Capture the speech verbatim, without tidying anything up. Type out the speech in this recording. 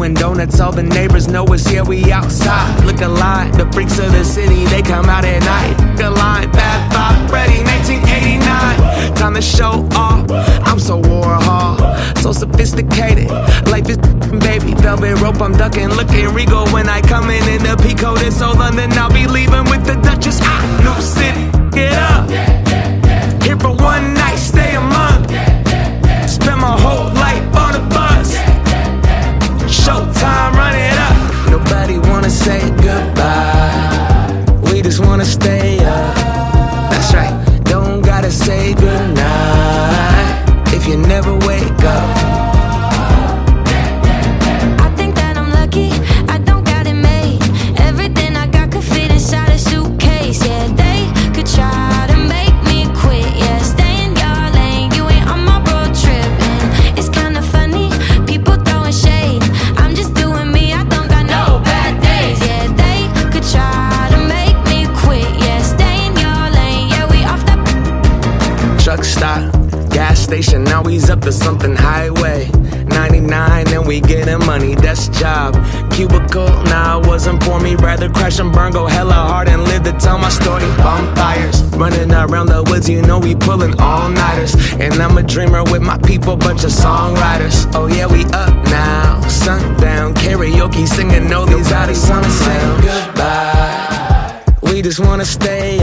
doing donuts, all the neighbors know us, yeah, we outside. Look alive, the freaks of the city, they come out at night. Look alive, bad vibe, ready, nineteen eighty-nine. Time to show off, I'm so Warhol, so sophisticated. Life is baby, velvet rope, I'm ducking, looking regal when I come in in the Pico. This old London, I'll be leaving with the Duchess. Ah, new city, get up. Here for one night, stay a month. Spend my whole life on a bus. Showtime, run it up. Nobody wanna say goodbye. We just wanna stay up. That's right, don't gotta say goodnight if you never wake up. Truck stop, gas station, now he's up to something. Highway ninety-nine, and we getting money, that's job. Cubicle, nah, it wasn't for me. Rather crash and burn, go hella hard and live to tell my story. Bonfires, running around the woods, you know we pulling all-nighters. And I'm a dreamer with my people, bunch of songwriters. Oh yeah, we up now, sundown, karaoke, singing all these out of wanna say goodbye. We just wanna stay